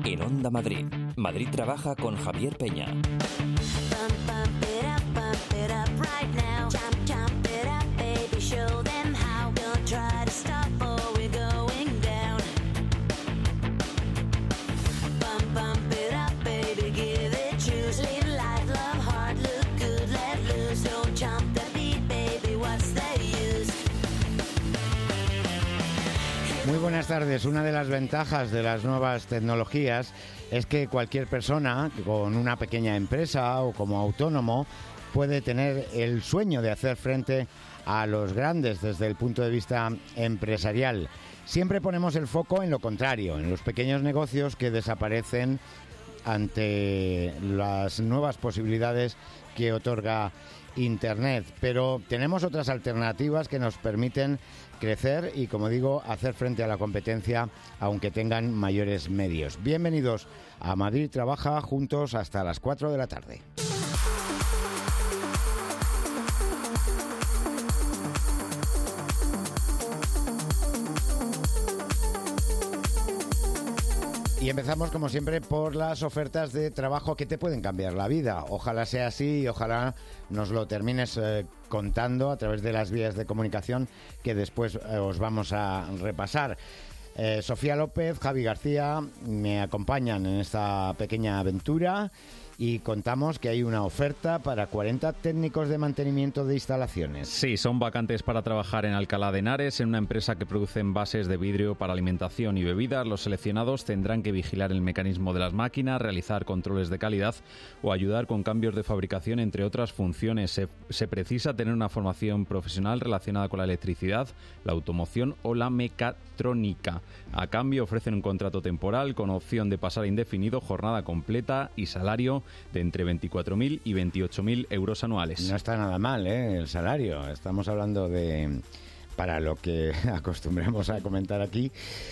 En Onda Madrid. Madrid trabaja con Javier Peña. Muy buenas tardes. Una de las ventajas de las nuevas tecnologías es que cualquier persona con una pequeña empresa o como autónomo puede tener el sueño de hacer frente a los grandes desde el punto de vista empresarial. Siempre ponemos el foco en lo contrario, en los pequeños negocios que desaparecen ante las nuevas posibilidades que otorga Internet. Pero tenemos otras alternativas que nos permiten crecer y, como digo, hacer frente a la competencia, aunque tengan mayores medios. Bienvenidos a Madrid Trabaja, juntos hasta las 4 de la tarde. Y empezamos, como siempre, por las ofertas de trabajo que te pueden cambiar la vida. Ojalá sea así y ojalá nos lo termines contando a través de las vías de comunicación que después os vamos a repasar. Sofía López, Javi García me acompañan en esta pequeña aventura y contamos que hay una oferta para 40 técnicos de mantenimiento de instalaciones. Sí, son vacantes para trabajar en Alcalá de Henares, en una empresa que produce envases de vidrio para alimentación y bebidas. Los seleccionados tendrán que vigilar el mecanismo de las máquinas, realizar controles de calidad o ayudar con cambios de fabricación, entre otras funciones. Se precisa tener una formación profesional relacionada con la electricidad, la automoción o la mecatrónica. A cambio ofrecen un contrato temporal con opción de pasar a indefinido, jornada completa y salario de entre 24.000 y 28.000 euros anuales. No está nada mal, el salario. Estamos hablando de, para lo que acostumbramos a comentar aquí,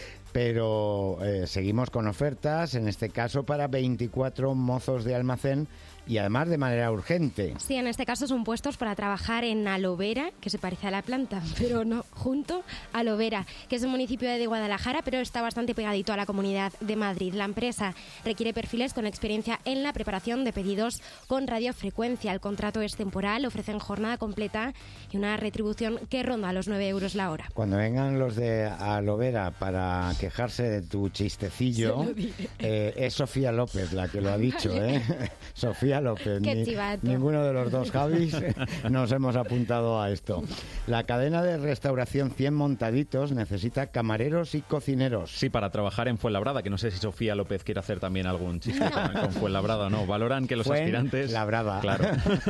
pero seguimos con ofertas, en este caso para 24 mozos de almacén y además de manera urgente. Sí, en este caso son puestos para trabajar en Alovera, que se parece a la planta, pero no, junto a Alovera, que es un municipio de Guadalajara, pero está bastante pegadito a la Comunidad de Madrid. La empresa requiere perfiles con experiencia en la preparación de pedidos con radiofrecuencia. El contrato es temporal, ofrecen jornada completa y una retribución que ronda los 9 euros la hora. Cuando vengan los de Alovera para quejarse de tu chistecillo, es Sofía López la que lo ha dicho, Sofía López, ninguno de los dos Javis nos hemos apuntado a esto. La cadena de restauración 100 Montaditos necesita camareros y cocineros. Sí, para trabajar en Fuenlabrada, que no sé si Sofía López quiere hacer también algún chiste con Fuenlabrada o no. Valoran que los aspirantes... Fuenlabrada. Claro.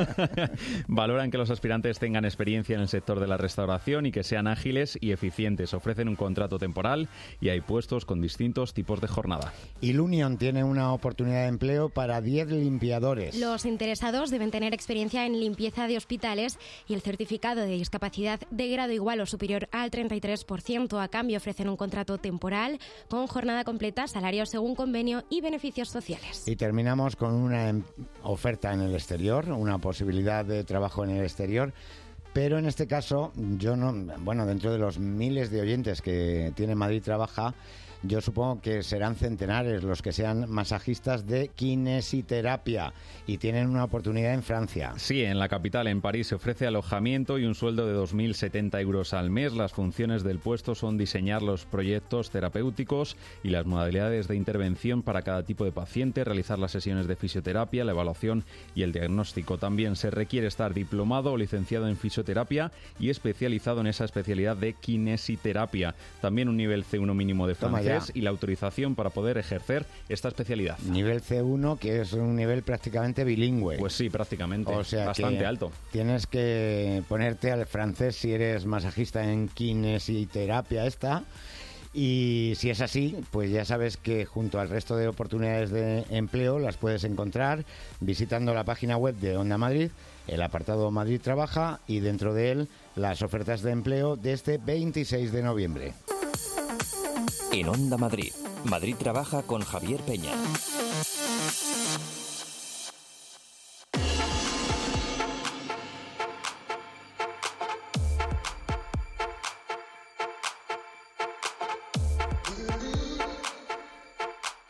Valoran que los aspirantes tengan experiencia en el sector de la restauración y que sean ágiles y eficientes. Ofrecen un contrato temporal y hay puestos con distintos tipos de jornada. Ilunion tiene una oportunidad de empleo para 10 limpiadores. Los interesados deben tener experiencia en limpieza de hospitales y el certificado de discapacidad de grado igual o superior al 33%. A cambio ofrecen un contrato temporal con jornada completa, salario según convenio y beneficios sociales. Y terminamos con una oferta en el exterior, una posibilidad de trabajo en el exterior. Pero en este caso, dentro de los miles de oyentes que tiene Madrid Trabaja, yo supongo que serán centenares los que sean masajistas de kinesiterapia y tienen una oportunidad en Francia. Sí, en la capital, en París, se ofrece alojamiento y un sueldo de 2.070 euros al mes. Las funciones del puesto son diseñar los proyectos terapéuticos y las modalidades de intervención para cada tipo de paciente, realizar las sesiones de fisioterapia, la evaluación y el diagnóstico. También se requiere estar diplomado o licenciado en fisioterapia y especializado en esa especialidad de kinesiterapia. También un nivel C1 mínimo de francés y la autorización para poder ejercer esta especialidad. Nivel C1, que es un nivel prácticamente bilingüe. Pues sí, prácticamente. O sea, bastante alto. Tienes que ponerte al francés si eres masajista en kinesiterapia y si es así, pues ya sabes que junto al resto de oportunidades de empleo las puedes encontrar visitando la página web de Onda Madrid, el apartado Madrid Trabaja y dentro de él las ofertas de empleo de este 26 de noviembre. En Onda Madrid. Madrid Trabaja con Javier Peña.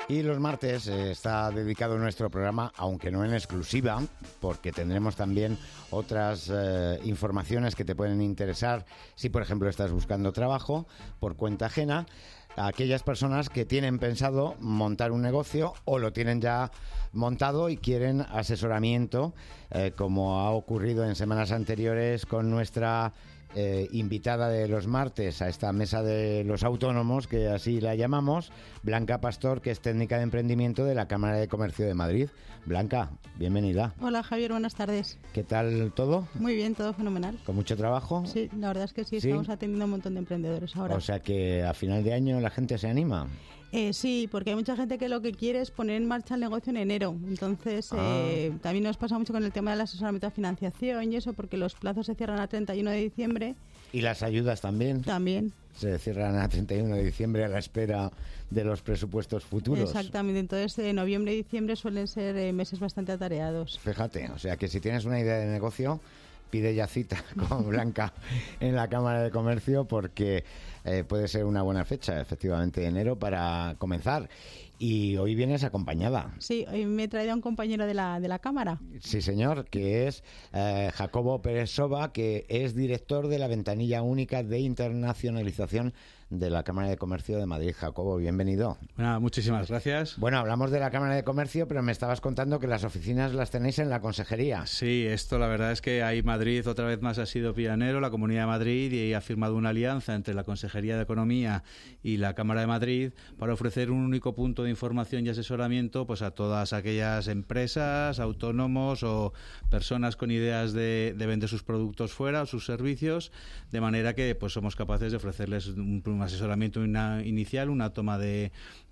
Y los martes está dedicado nuestro programa, aunque no en exclusiva, porque tendremos también otras informaciones que te pueden interesar si, por ejemplo, estás buscando trabajo por cuenta ajena, a aquellas personas que tienen pensado montar un negocio o lo tienen ya montado y quieren asesoramiento, como ha ocurrido en semanas anteriores con nuestra invitada de los martes a esta mesa de los autónomos, que así la llamamos, Blanca Pastor, que es técnica de emprendimiento de la Cámara de Comercio de Madrid. Blanca, bienvenida. Hola Javier, buenas tardes. ¿Qué tal todo? Muy bien, todo fenomenal. ¿Con mucho trabajo? Sí, la verdad es que sí, estamos atendiendo a un montón de emprendedores ahora. O sea que a final de año la gente se anima. Sí, porque hay mucha gente que lo que quiere es poner en marcha el negocio en enero. Entonces, también nos pasa mucho con el tema del asesoramiento a financiación y eso, porque los plazos se cierran a 31 de diciembre. ¿Y las ayudas también? También. Se cierran a 31 de diciembre a la espera de los presupuestos futuros. Exactamente. Entonces, noviembre y diciembre suelen ser meses bastante atareados. Fíjate, o sea que si tienes una idea de negocio, pide ya cita con Blanca en la Cámara de Comercio, porque puede ser una buena fecha, efectivamente, enero, para comenzar. Y hoy vienes acompañada. Sí, hoy me he traído a un compañero de la Cámara. Sí, señor, que es Jacobo Pérez Soba, que es director de la Ventanilla Única de Internacionalización de la Cámara de Comercio de Madrid. Jacobo, bienvenido. Bueno, muchísimas gracias. Bueno, hablamos de la Cámara de Comercio, pero me estabas contando que las oficinas las tenéis en la Consejería. Sí, esto la verdad es que ahí Madrid otra vez más ha sido pionero, la Comunidad de Madrid, y ha firmado una alianza entre la Consejería de Economía y la Cámara de Madrid para ofrecer un único punto de información y asesoramiento pues a todas aquellas empresas, autónomos o personas con ideas de vender sus productos fuera o sus servicios, de manera que pues somos capaces de ofrecerles un asesoramiento inicial, una toma de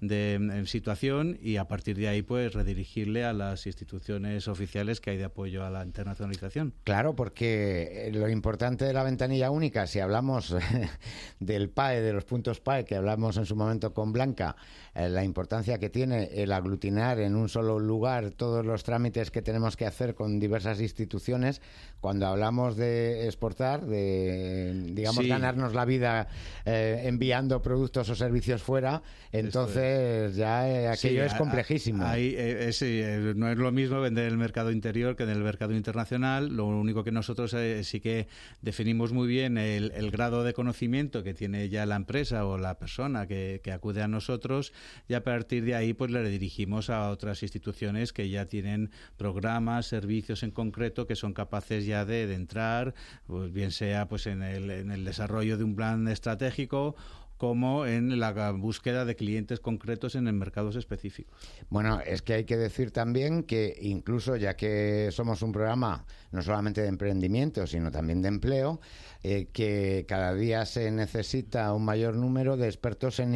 situación, y a partir de ahí pues redirigirle a las instituciones oficiales que hay de apoyo a la internacionalización. Claro, porque lo importante de la ventanilla única, si hablamos del PAE, de los puntos PAE que hablamos en su momento con Blanca, la importancia que tiene el aglutinar en un solo lugar todos los trámites que tenemos que hacer con diversas instituciones, cuando hablamos de exportar, de, digamos, ganarnos la vida enviando productos o servicios fuera, entonces ya aquello es complejísimo. No es lo mismo vender en el mercado interior que en el mercado internacional. Lo único que nosotros sí que definimos muy bien el grado de conocimiento que tiene ya la empresa o la persona que acude a nosotros, y a partir de ahí pues le dirigimos a otras instituciones que ya tienen programas, servicios en concreto que son capaces ya de entrar, pues bien sea pues en el desarrollo de un plan estratégico, como en la búsqueda de clientes concretos en mercados específicos. Bueno, es que hay que decir también que incluso, ya que somos un programa no solamente de emprendimiento, sino también de empleo, que cada día se necesita un mayor número de expertos en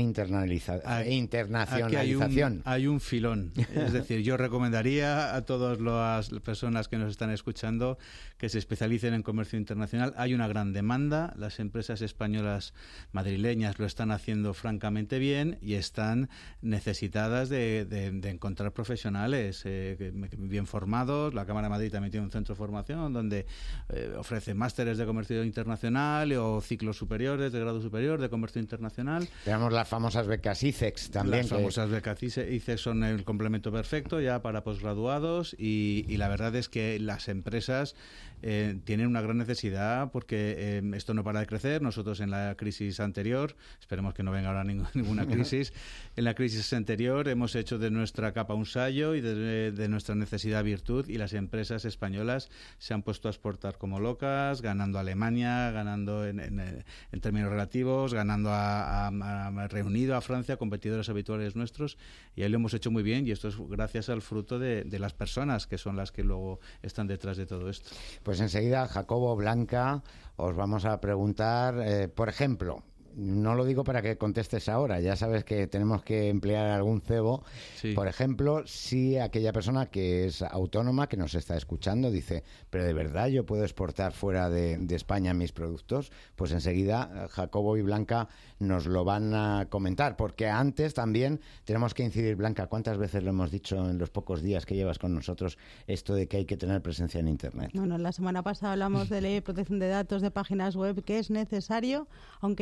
internacionalización. Hay un filón. Es decir, yo recomendaría a todas las personas que nos están escuchando que se especialicen en comercio internacional. Hay una gran demanda. Las empresas españolas madrileñas lo están haciendo francamente bien y están necesitadas de encontrar profesionales bien formados. La Cámara de Madrid también tiene un centro de formación donde ofrece másteres de comercio internacional o ciclos superiores, de grado superior de comercio internacional. Tenemos las famosas becas ICEX también. Las famosas becas ICEX son el complemento perfecto ya para posgraduados, y la verdad es que las empresas tienen una gran necesidad, porque esto no para de crecer. Nosotros en la crisis anterior, esperemos que no venga ahora ninguna crisis, en la crisis anterior hemos hecho de nuestra capa un sayo y de nuestra necesidad virtud, y las empresas españolas se han puesto a exportar como locas, ganando a Alemania, ganando en términos relativos, ganando a Reino Unido, a Francia, competidores habituales nuestros, y ahí lo hemos hecho muy bien, y esto es gracias al fruto de las personas que son las que luego están detrás de todo esto. Pues enseguida, Jacobo, Blanca, os vamos a preguntar, por ejemplo, no lo digo para que contestes ahora, ya sabes que tenemos que emplear algún cebo. Sí. Por ejemplo, si aquella persona que es autónoma, que nos está escuchando, dice, pero ¿de verdad yo puedo exportar fuera de España mis productos? Pues enseguida Jacobo y Blanca nos lo van a comentar, porque antes también tenemos que incidir. Blanca, ¿cuántas veces lo hemos dicho en los pocos días que llevas con nosotros, esto de que hay que tener presencia en Internet? Bueno, la semana pasada hablamos de ley de protección de datos de páginas web, que es necesario, aunque no se vende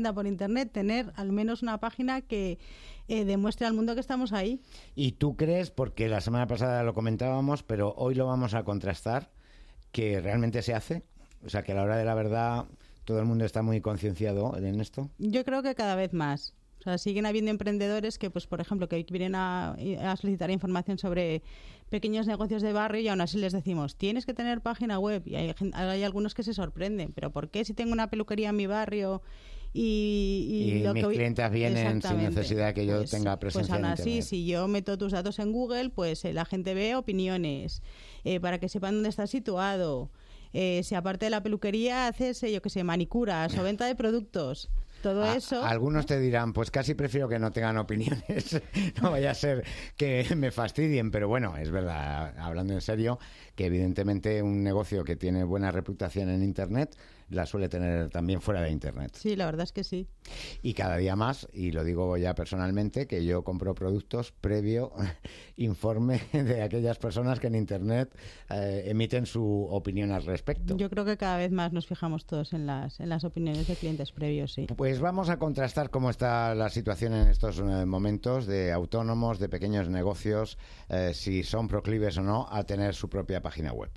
venda por Internet, tener al menos una página que demuestre al mundo que estamos ahí. ¿Y tú crees, porque la semana pasada lo comentábamos, pero hoy lo vamos a contrastar, que realmente se hace? O sea, que a la hora de la verdad todo el mundo está muy concienciado en esto. Yo creo que cada vez más. O sea, siguen habiendo emprendedores que, pues, por ejemplo, que vienen a solicitar información sobre pequeños negocios de barrio y aún así les decimos, tienes que tener página web. Y hay algunos que se sorprenden. ¿Pero por qué si tengo una peluquería en mi barrio y mis clientes vienen sin necesidad de que yo tenga presencia pues aún en así, Internet? si yo meto tus datos en Google, pues la gente ve opiniones para que sepan dónde estás situado. Si aparte de la peluquería haces, yo qué sé, manicuras o venta de productos, todo eso. Algunos te dirán, pues casi prefiero que no tengan opiniones, no vaya a ser que me fastidien, pero bueno, es verdad, hablando en serio, que evidentemente un negocio que tiene buena reputación en Internet la suele tener también fuera de Internet. Sí, la verdad es que sí. Y cada día más, y lo digo ya personalmente, que yo compro productos previo informe de aquellas personas que en Internet emiten su opinión al respecto. Yo creo que cada vez más nos fijamos todos en las opiniones de clientes previos, sí. Pues vamos a contrastar cómo está la situación en estos momentos de autónomos, de pequeños negocios, si son proclives o no a tener su propia página web.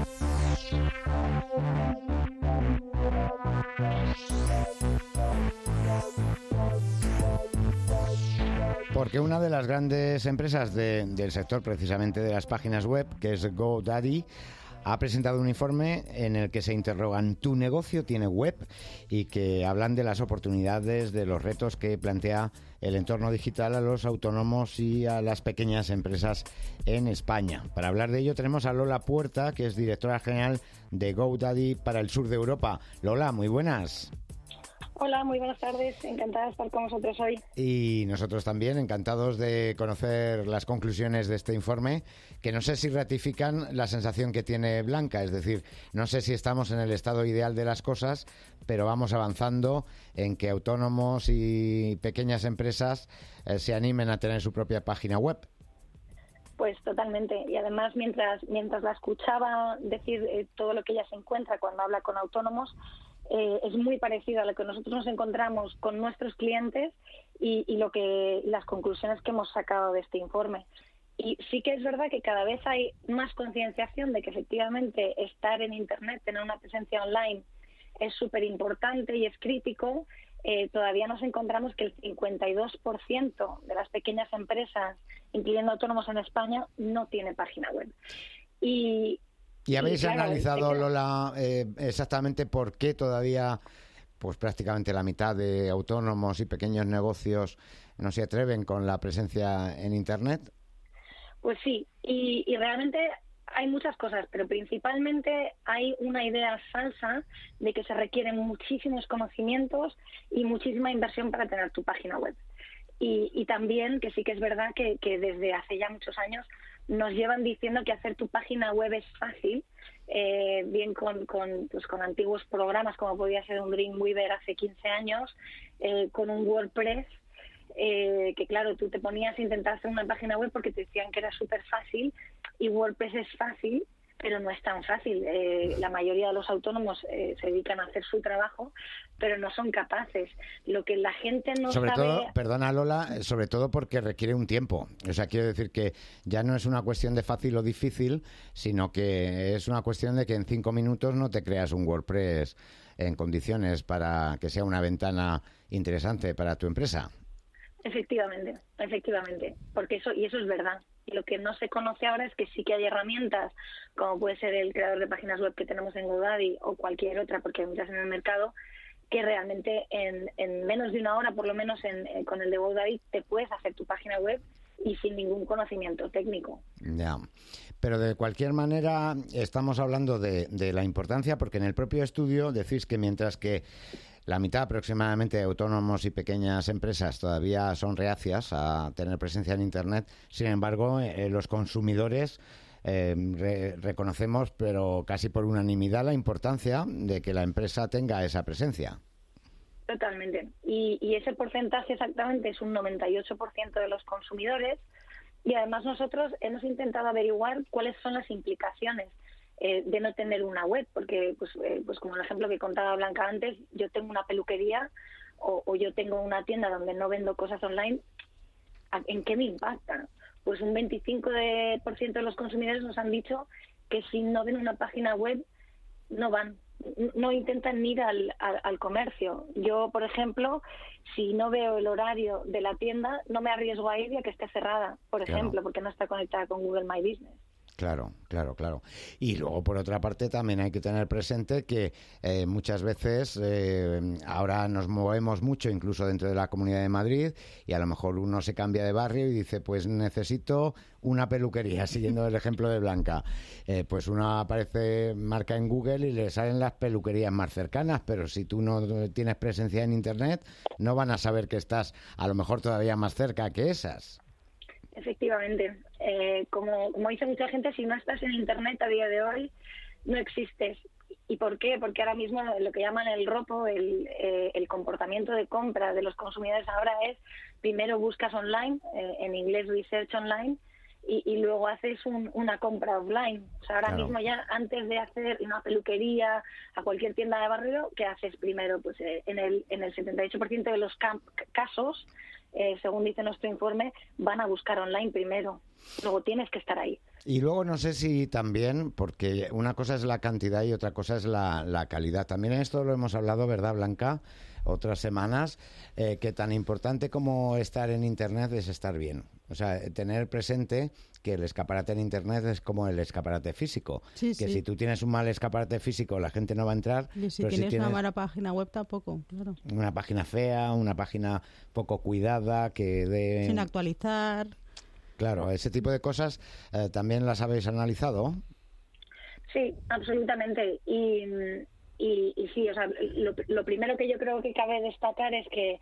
Porque una de las grandes empresas del sector precisamente de las páginas web, que es GoDaddy, ha presentado un informe en el que se interrogan ¿tu negocio tiene web? Y que hablan de las oportunidades, de los retos que plantea el entorno digital a los autónomos y a las pequeñas empresas en España. Para hablar de ello tenemos a Lola Puerta, que es directora general de GoDaddy para el sur de Europa. Lola, muy buenas. Hola, muy buenas tardes. Encantada de estar con vosotros hoy. Y nosotros también, encantados de conocer las conclusiones de este informe, que no sé si ratifican la sensación que tiene Blanca, es decir, no sé si estamos en el estado ideal de las cosas, pero vamos avanzando en que autónomos y pequeñas empresas se animen a tener su propia página web. Pues totalmente. Y además, mientras la escuchaba decir todo lo que ella se encuentra cuando habla con autónomos, es muy parecido a lo que nosotros nos encontramos con nuestros clientes y las conclusiones que hemos sacado de este informe. Y sí que es verdad que cada vez hay más concienciación de que efectivamente estar en Internet, tener una presencia online es súper importante y es crítico. Todavía nos encontramos que el 52% de las pequeñas empresas, incluyendo autónomos en España, no tiene página web. ¿Y habéis analizado, Lola, exactamente por qué todavía pues prácticamente la mitad de autónomos y pequeños negocios no se atreven con la presencia en Internet? Pues sí, y realmente hay muchas cosas, pero principalmente hay una idea falsa de que se requieren muchísimos conocimientos y muchísima inversión para tener tu página web. Y también que sí que es verdad que desde hace ya muchos años nos llevan diciendo que hacer tu página web es fácil, bien con antiguos programas como podía ser un Dreamweaver hace 15 años, con un WordPress, que claro, tú te ponías a intentar hacer una página web porque te decían que era súper fácil, y WordPress es fácil, pero no es tan fácil. La mayoría de los autónomos se dedican a hacer su trabajo, pero no son capaces. Lo que la gente no sobre sabe... todo, perdona Lola, sobre todo porque requiere un tiempo. O sea, quiero decir que ya no es una cuestión de fácil o difícil, sino que es una cuestión de que en 5 minutos no te creas un WordPress en condiciones para que sea una ventana interesante para tu empresa. Efectivamente, porque eso es verdad. Y lo que no se conoce ahora es que sí que hay herramientas, como puede ser el creador de páginas web que tenemos en GoDaddy o cualquier otra, porque hay muchas en el mercado, que realmente en menos de una hora, por lo menos con el de GoDaddy, te puedes hacer tu página web y sin ningún conocimiento técnico. Ya. Pero de cualquier manera estamos hablando de la importancia, porque en el propio estudio decís que mientras que la mitad aproximadamente de autónomos y pequeñas empresas todavía son reacias a tener presencia en Internet, sin embargo, los consumidores reconocemos, pero casi por unanimidad, la importancia de que la empresa tenga esa presencia. Totalmente. Y ese porcentaje exactamente es un 98% de los consumidores. Y además nosotros hemos intentado averiguar cuáles son las implicaciones de no tener una web, porque pues como el ejemplo que contaba Blanca antes, yo tengo una peluquería o yo tengo una tienda donde no vendo cosas online, ¿en qué me impacta? Pues un 25% de los consumidores nos han dicho que si no ven una página web, no van, no intentan ni ir al comercio. Yo, por ejemplo, si no veo el horario de la tienda, no me arriesgo a ir y a que esté cerrada, por ejemplo, porque no está conectada con Google My Business. Claro. Y luego, por otra parte, también hay que tener presente que muchas veces ahora nos movemos mucho, incluso dentro de la Comunidad de Madrid, y a lo mejor uno se cambia de barrio y dice, pues necesito una peluquería, siguiendo el ejemplo de Blanca. Pues uno marca en Google y le salen las peluquerías más cercanas, pero si tú no tienes presencia en Internet, no van a saber que estás a lo mejor todavía más cerca que esas. Efectivamente. Como dice mucha gente, si no estás en Internet a día de hoy, no existes. ¿Y por qué? Porque ahora mismo lo que llaman el ROPO, el comportamiento de compra de los consumidores ahora es, primero buscas online, en inglés research online, y luego haces una compra offline. O sea, ahora mismo ya, antes de hacer una peluquería a cualquier tienda de barrio, ¿qué haces primero? Pues en el 78% de los casos, según dice nuestro informe, van a buscar online primero. Luego tienes que estar ahí. Y luego no sé si también, porque una cosa es la cantidad y otra cosa es la calidad. También en esto lo hemos hablado, ¿verdad, Blanca? Otras semanas, que tan importante como estar en Internet es estar bien. O sea, tener presente que el escaparate en Internet es como el escaparate físico. Sí, que si tú tienes un mal escaparate físico, la gente no va a entrar. Y si tienes una mala página web tampoco, claro. Una página fea, una página poco cuidada, sin actualizar. Claro, ese tipo de cosas también las habéis analizado. Sí, absolutamente. Y sí, o sea, lo primero que yo creo que cabe destacar es que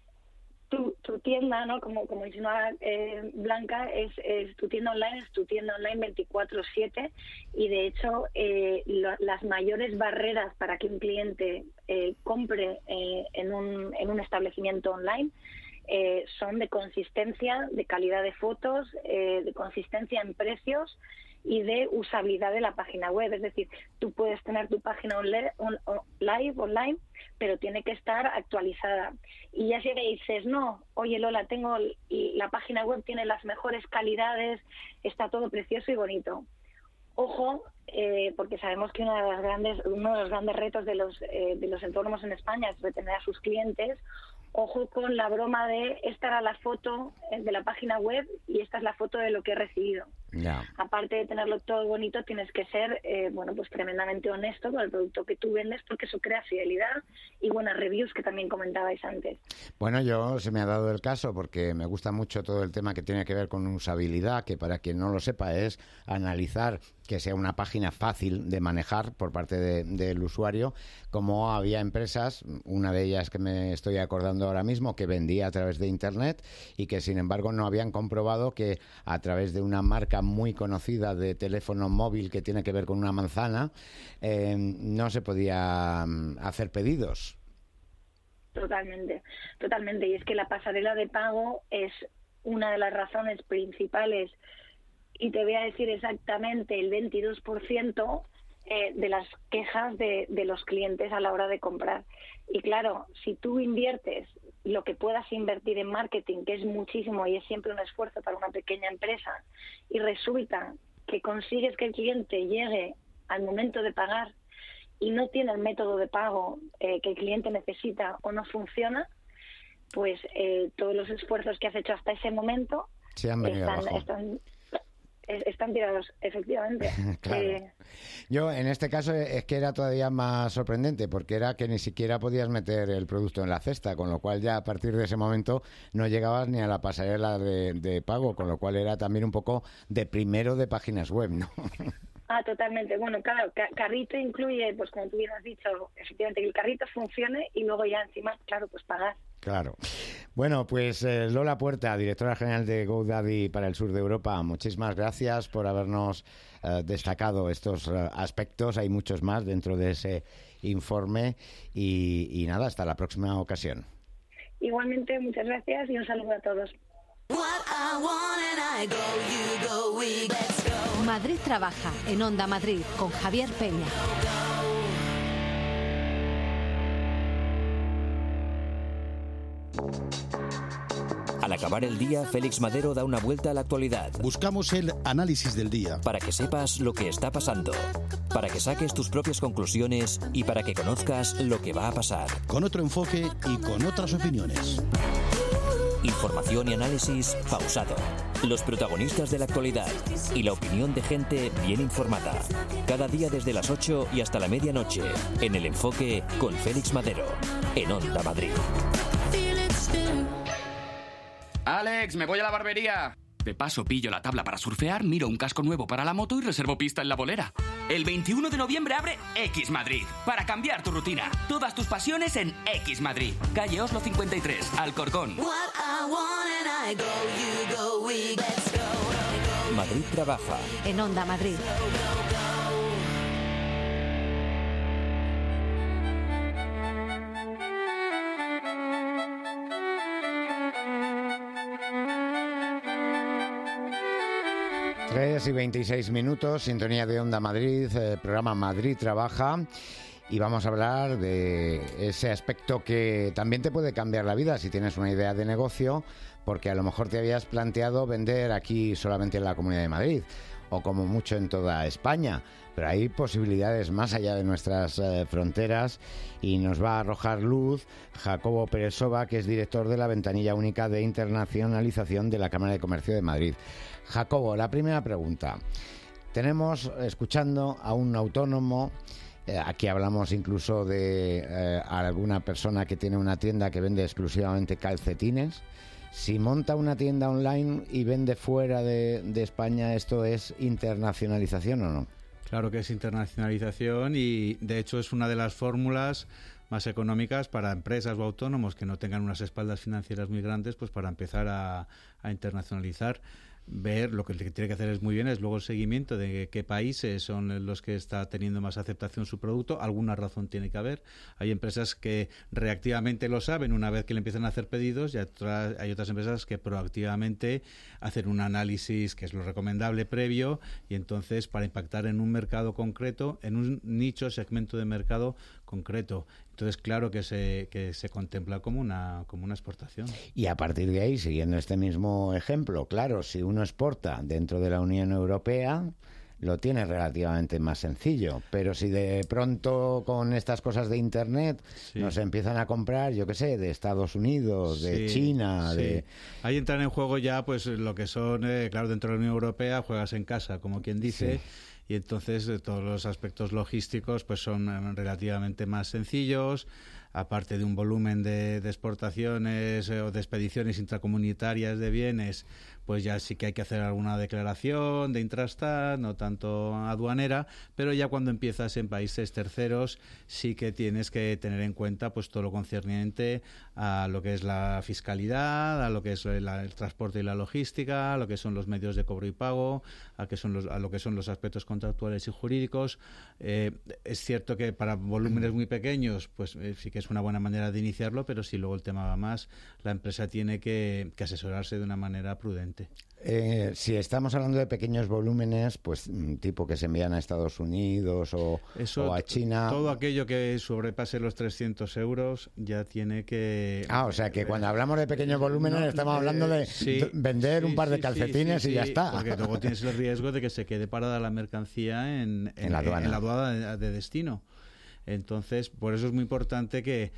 tu tienda, ¿no? Como insinuaba Blanca, es tu tienda online, es tu tienda online 24/7, y de hecho las mayores barreras para que un cliente compre en un establecimiento online son de consistencia, de calidad de fotos, de consistencia en precios y de usabilidad de la página web. Es decir, tú puedes tener tu página online, pero tiene que estar actualizada. Y ya si le dices, no, oye Lola, tengo la página web, tiene las mejores calidades, está todo precioso y bonito. Ojo, porque sabemos que uno de los grandes retos de los autónomos en España es retener a sus clientes. Ojo con la broma de esta era la foto de la página web y esta es la foto de lo que he recibido. Yeah. Aparte de tenerlo todo bonito, tienes que ser pues tremendamente honesto con el producto que tú vendes, porque eso crea fidelidad y buenas reviews, que también comentabais antes. Bueno, se me ha dado el caso porque me gusta mucho todo el tema que tiene que ver con usabilidad, que para quien no lo sepa es analizar que sea una página fácil de manejar por parte del usuario, como había empresas, una de ellas que me estoy acordando ahora mismo, que vendía a través de Internet y que sin embargo no habían comprobado que a través de una marca muy conocida de teléfono móvil que tiene que ver con una manzana, no se podía hacer pedidos. Totalmente. Y es que la pasarela de pago es una de las razones principales, y te voy a decir exactamente el 22% de las quejas de los clientes a la hora de comprar. Y claro, si tú inviertes lo que puedas invertir en marketing, que es muchísimo y es siempre un esfuerzo para una pequeña empresa, y resulta que consigues que el cliente llegue al momento de pagar y no tiene el método de pago que el cliente necesita o no funciona, pues todos los esfuerzos que has hecho hasta ese momento se han venido abajo. Están tirados, efectivamente. Claro. Yo, en este caso, es que era todavía más sorprendente, porque era que ni siquiera podías meter el producto en la cesta, con lo cual ya a partir de ese momento no llegabas ni a la pasarela de pago, con lo cual era también un poco de primero de páginas web, ¿no? Totalmente. Bueno, claro, carrito incluye, pues como tú bien has dicho, efectivamente, que el carrito funcione y luego ya encima, claro, pues pagar. Claro. Bueno, pues Lola Puerta, directora general de GoDaddy para el sur de Europa, muchísimas gracias por habernos destacado estos aspectos. Hay muchos más dentro de ese informe y nada, hasta la próxima ocasión. Igualmente, muchas gracias y un saludo a todos. Madrid trabaja en Onda Madrid con Javier Peña. Al acabar el día, Félix Madero da una vuelta a la actualidad. Buscamos el análisis del día. Para que sepas lo que está pasando, para que saques tus propias conclusiones y para que conozcas lo que va a pasar. Con otro enfoque y con otras opiniones. Información y análisis pausado. Los protagonistas de la actualidad y la opinión de gente bien informada. Cada día desde las 8 y hasta la medianoche. En El Enfoque con Félix Madero. En Onda Madrid. Alex, me voy a la barbería. De paso pillo la tabla para surfear, miro un casco nuevo para la moto y reservo pista en La Bolera. El 21 de noviembre abre X Madrid, para cambiar tu rutina. Todas tus pasiones en X Madrid. Calle Oslo 53, Alcorcón. Madrid trabaja. En Onda Madrid. Y 26 minutos, sintonía de Onda Madrid, programa Madrid Trabaja, y vamos a hablar de ese aspecto que también te puede cambiar la vida si tienes una idea de negocio, porque a lo mejor te habías planteado vender aquí solamente en la Comunidad de Madrid o como mucho en toda España, pero hay posibilidades más allá de nuestras fronteras, y nos va a arrojar luz Jacobo Pérez Soba, que es director de la Ventanilla Única de Internacionalización de la Cámara de Comercio de Madrid. Jacobo, la primera pregunta. Tenemos escuchando a un autónomo, aquí hablamos incluso de alguna persona que tiene una tienda que vende exclusivamente calcetines. Si monta una tienda online y vende fuera de España, ¿esto es internacionalización o no? Claro que es internacionalización, y de hecho es una de las fórmulas más económicas para empresas o autónomos que no tengan unas espaldas financieras muy grandes, pues para empezar a internacionalizar. Ver lo que tiene que hacer es muy bien es luego el seguimiento de qué países son los que está teniendo más aceptación su producto. Alguna razón tiene que haber. Hay empresas que reactivamente lo saben una vez que le empiezan a hacer pedidos, y hay otras empresas que proactivamente hacen un análisis, que es lo recomendable previo, y entonces para impactar en un mercado concreto, en un nicho, segmento de mercado concreto. Entonces, claro que se contempla como una exportación. Y a partir de ahí, siguiendo este mismo ejemplo, claro, si uno exporta dentro de la Unión Europea, lo tiene relativamente más sencillo. Pero si de pronto con estas cosas de Internet nos empiezan a comprar, yo qué sé, de Estados Unidos, de China... Sí. Ahí entran en juego ya pues lo que son, claro, dentro de la Unión Europea juegas en casa, como quien dice... Sí. Y entonces todos los aspectos logísticos pues son relativamente más sencillos, aparte de un volumen de exportaciones o de expediciones intracomunitarias de bienes, pues ya sí que hay que hacer alguna declaración de Intrastat, no tanto aduanera, pero ya cuando empiezas en países terceros sí que tienes que tener en cuenta pues todo lo concerniente a lo que es la fiscalidad, a lo que es el transporte y la logística, a lo que son los medios de cobro y pago, a lo que son los aspectos contractuales y jurídicos. Es cierto que para volúmenes muy pequeños pues sí que es una buena manera de iniciarlo, pero si luego el tema va más, la empresa tiene que asesorarse de una manera prudente. Si estamos hablando de pequeños volúmenes, pues tipo que se envían a Estados Unidos o a China... Todo aquello que sobrepase los 300 euros ya tiene que... o sea que cuando hablamos de pequeños volúmenes estamos hablando de vender un par de calcetines y ya está. Porque luego tienes el riesgo de que se quede parada la mercancía en la aduana de destino. Entonces, por eso es muy importante que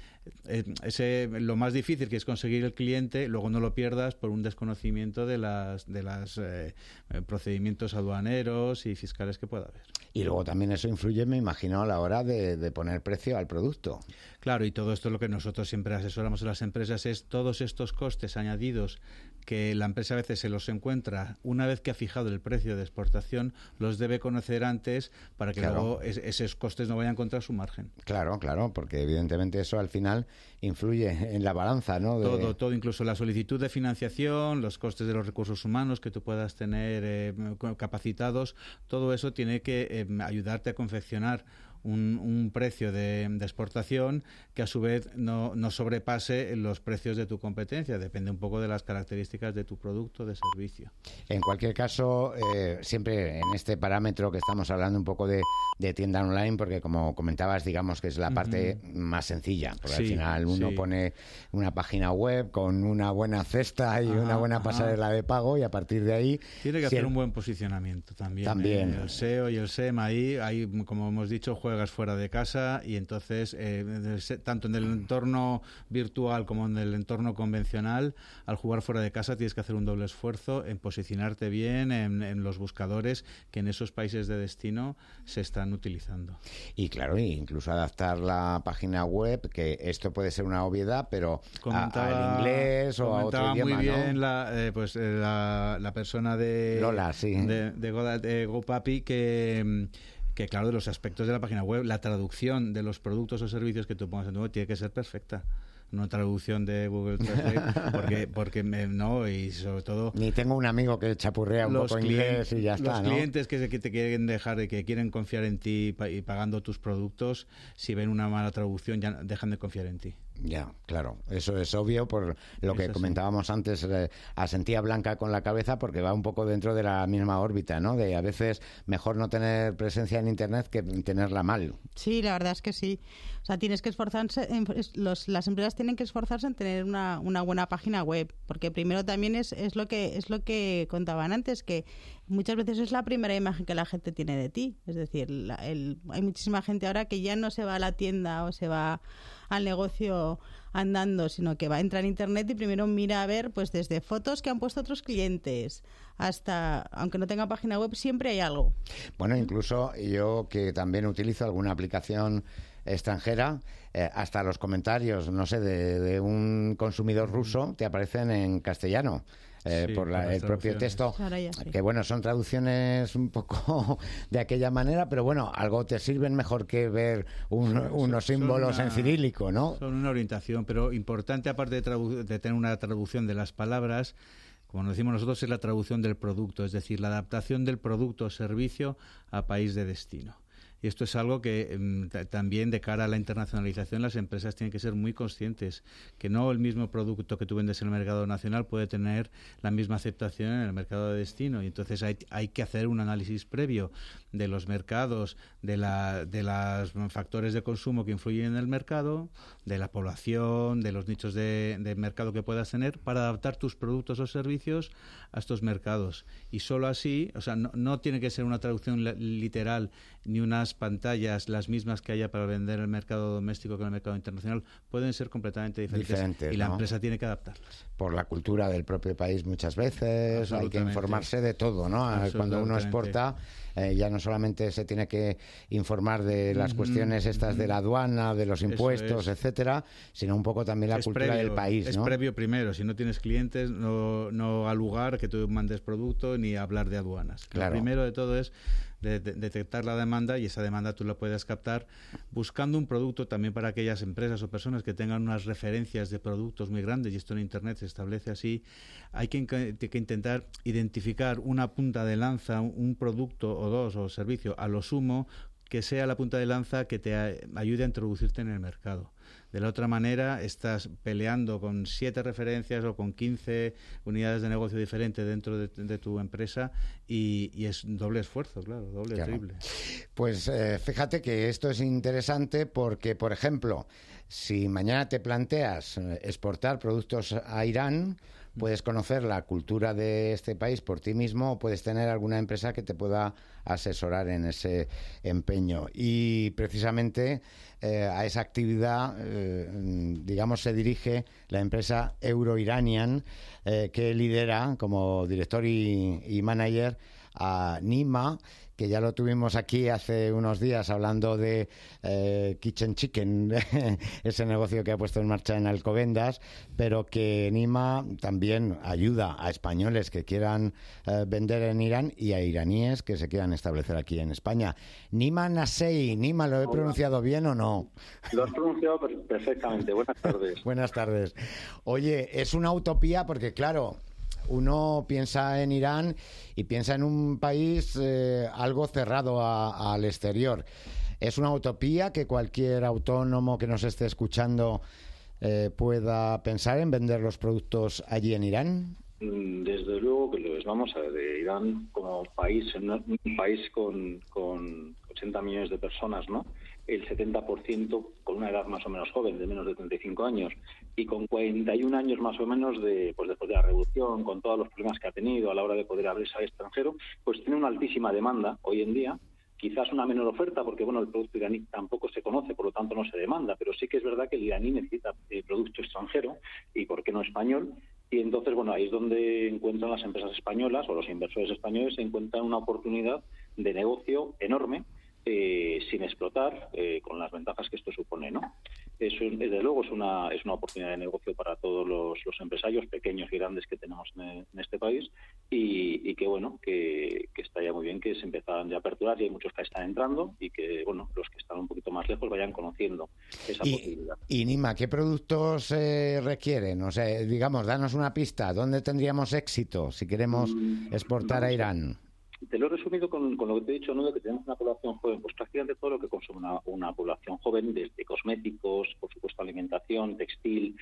lo más difícil, que es conseguir el cliente, luego no lo pierdas por un desconocimiento de las procedimientos aduaneros y fiscales que pueda haber. Y luego también eso influye, me imagino, a la hora de poner precio al producto. Claro, y todo esto es lo que nosotros siempre asesoramos a las empresas, es todos estos costes añadidos que la empresa a veces se los encuentra una vez que ha fijado el precio de exportación, los debe conocer antes para que luego esos costes no vayan contra su margen. Claro, porque evidentemente eso al final influye en la balanza, ¿no? Todo, incluso la solicitud de financiación, los costes de los recursos humanos que tú puedas tener capacitados, todo eso tiene que ayudarte a confeccionar un precio de exportación que a su vez no sobrepase los precios de tu competencia. Depende un poco de las características de tu producto, de servicio. En cualquier caso, siempre en este parámetro que estamos hablando un poco de tienda online, porque como comentabas, digamos que es la parte más sencilla, porque al final uno pone una página web con una buena cesta y una buena pasarela de pago, y a partir de ahí... Tiene que hacer un buen posicionamiento también. El SEO y el SEM ahí, como hemos dicho, juegas fuera de casa, y entonces, tanto en el entorno virtual como en el entorno convencional, al jugar fuera de casa tienes que hacer un doble esfuerzo en posicionarte bien en los buscadores que en esos países de destino se están utilizando. Y claro, incluso adaptar la página web, que esto puede ser una obviedad, pero al inglés o a otro idioma, muy bien, ¿no? la persona de Lola, sí, de GoPapi, que claro, de los aspectos de la página web, la traducción de los productos o servicios que tú pongas en tu web tiene que ser perfecta. No traducción de Google Translate, porque no, y sobre todo... Ni tengo un amigo que chapurrea un poco inglés y ya está, ¿no? Los clientes que te quieren dejar y que quieren confiar en ti y pagando tus productos, si ven una mala traducción ya dejan de confiar en ti. Ya, claro, eso es obvio por lo que comentábamos antes, asentía Blanca con la cabeza, porque va un poco dentro de la misma órbita, ¿no? De a veces mejor no tener presencia en Internet que tenerla mal. Sí, la verdad es que sí. O sea, tienes que esforzarse, las empresas tienen que esforzarse en tener una buena página web, porque primero también es lo que contaban antes, que muchas veces es la primera imagen que la gente tiene de ti. Es decir, hay muchísima gente ahora que ya no se va a la tienda o se va al negocio andando, sino que va a entrar en Internet y primero mira a ver, pues desde fotos que han puesto otros clientes hasta, aunque no tenga página web, siempre hay algo. Bueno, incluso yo que también utilizo alguna aplicación extranjera, hasta los comentarios, no sé, de un consumidor ruso te aparecen en castellano. Por el propio texto, que bueno, son traducciones un poco de aquella manera, pero bueno, algo te sirven mejor que ver unos símbolos en cirílico, ¿no? Son una orientación, pero importante, aparte de tener una traducción de las palabras, como nos decimos nosotros, es la traducción del producto, es decir, la adaptación del producto o servicio a país de destino. Y esto es algo que también, de cara a la internacionalización, las empresas tienen que ser muy conscientes, que no el mismo producto que tú vendes en el mercado nacional puede tener la misma aceptación en el mercado de destino, y entonces hay que hacer un análisis previo de los mercados, de los factores de consumo que influyen en el mercado, de la población, de los nichos de mercado que puedas tener, para adaptar tus productos o servicios a estos mercados. Y solo así, o sea, no tiene que ser una traducción literal ni unas pantallas las mismas que haya para vender en el mercado doméstico que en el mercado internacional, pueden ser completamente diferentes, y la empresa tiene que adaptarlas. Por la cultura del propio país muchas veces, hay que informarse de todo, ¿no? Cuando uno exporta, ya no solamente se tiene que informar de las cuestiones estas de la aduana, de los impuestos, etcétera, sino un poco también la cultura del país, ¿no? Es previo primero, si no tienes clientes, no al lugar que tú mandes producto ni hablar de aduanas. Claro. Lo primero de todo es detectar la demanda, y esa demanda tú la puedes captar buscando un producto también para aquellas empresas o personas que tengan unas referencias de productos muy grandes, y esto en Internet se establece así. Hay que intentar identificar una punta de lanza, un producto o dos o servicio, a lo sumo, que sea la punta de lanza que te ayude a introducirte en el mercado. De la otra manera, estás peleando con 7 referencias o con 15 unidades de negocio diferentes dentro de tu empresa, y es doble esfuerzo, triple. Pues fíjate que esto es interesante porque, por ejemplo, si mañana te planteas exportar productos a Irán, puedes conocer la cultura de este país por ti mismo, o puedes tener alguna empresa que te pueda asesorar en ese empeño. Y precisamente a esa actividad, digamos, se dirige la empresa Euro-Iranian, que lidera como director y manager a Nima, que ya lo tuvimos aquí hace unos días hablando de Kitchen Chicken, ese negocio que ha puesto en marcha en Alcobendas, pero que Nima también ayuda a españoles que quieran vender en Irán y a iraníes que se quieran establecer aquí en España. Nima Nasei, Nima, ¿lo he pronunciado bien o no? Lo has pronunciado perfectamente. Buenas tardes. Buenas tardes. Oye, es una utopía porque, claro, uno piensa en Irán y piensa en un país algo cerrado al exterior. ¿Es una utopía que cualquier autónomo que nos esté escuchando pueda pensar en vender los productos allí en Irán? Desde luego que lo es. Vamos a ver, Irán como país, un país con 80 millones de personas, ¿no? El 70% con una edad más o menos joven, de menos de 35 años, y con 41 años más o menos después de la revolución, con todos los problemas que ha tenido a la hora de poder abrirse al extranjero, pues tiene una altísima demanda hoy en día. Quizás una menor oferta, porque bueno, el producto iraní tampoco se conoce, por lo tanto no se demanda, pero sí que es verdad que el iraní necesita producto extranjero, y por qué no español. Y entonces, bueno, ahí es donde encuentran las empresas españolas o los inversores españoles, se encuentran una oportunidad de negocio enorme, sin explotar, con las ventajas que esto supone, ¿no? Eso, desde luego, es una oportunidad de negocio para todos los empresarios pequeños y grandes que tenemos en este país, y que bueno, que está ya muy bien que se empiezan ya a aperturar, y hay muchos que están entrando, y que bueno, los que están un poquito más lejos vayan conociendo esa posibilidad. Y Nima, ¿qué productos requieren? O sea, digamos, danos una pista, ¿dónde tendríamos éxito si queremos exportar a Irán? Te lo he resumido con lo que te he dicho, ¿no? De que tenemos una población joven, pues prácticamente todo lo que consume una población joven, desde cosméticos, por supuesto alimentación, textil,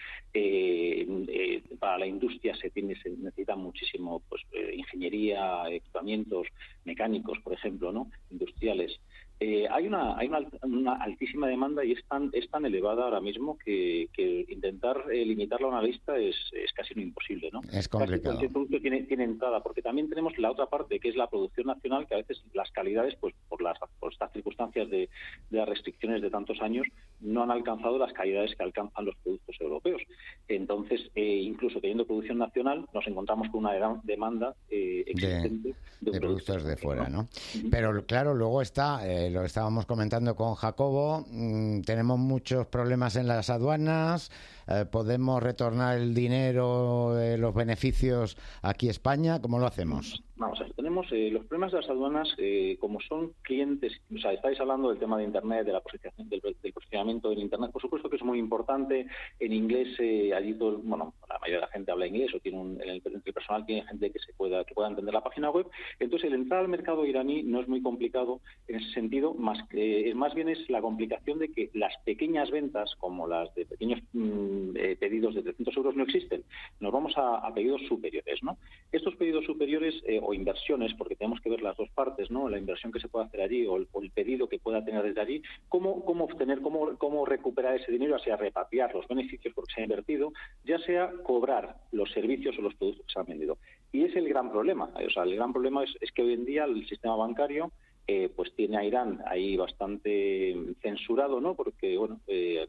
para la industria se necesita muchísimo, pues ingeniería, equipamientos mecánicos, por ejemplo, ¿no? Industriales. Hay una altísima demanda, y es tan elevada ahora mismo que intentar limitarla a una lista es casi no imposible, ¿no? Es complicado. Cualquier producto tiene entrada, porque también tenemos la otra parte, que es la producción nacional, que a veces las calidades, pues por estas circunstancias de las restricciones de tantos años, no han alcanzado las calidades que alcanzan los productos europeos. Entonces, incluso teniendo producción nacional, nos encontramos con una demanda existente de productos de fuera, ¿no? Pero claro, luego está, lo estábamos comentando con Jacobo, tenemos muchos problemas en las aduanas, podemos retornar el dinero, los beneficios aquí a España, ¿cómo lo hacemos? Vamos a ver, tenemos los problemas de las aduanas, como son clientes, o sea, estáis hablando del tema de Internet, de la posición, del posicionamiento del Internet, por supuesto que es muy importante. En inglés, allí la mayoría de la gente habla inglés, o tiene el personal tiene gente que pueda entender la página web. Entonces, el entrar al mercado iraní no es muy complicado en ese sentido, más bien es la complicación de que las pequeñas ventas, como las de pequeños pedidos de 300 euros, no existen. Nos vamos a pedidos superiores, ¿no? Estos pedidos superiores, o inversiones, porque tenemos que ver las dos partes, ¿no? La inversión que se puede hacer allí, o el pedido que pueda tener desde allí, cómo obtener, cómo recuperar ese dinero, ya sea repatriar los beneficios porque se ha invertido, ya sea cobrar los servicios o los productos que se han vendido. Y es el gran problema. O sea, el gran problema es que hoy en día el sistema bancario pues tiene a Irán ahí bastante censurado, ¿no? Porque bueno,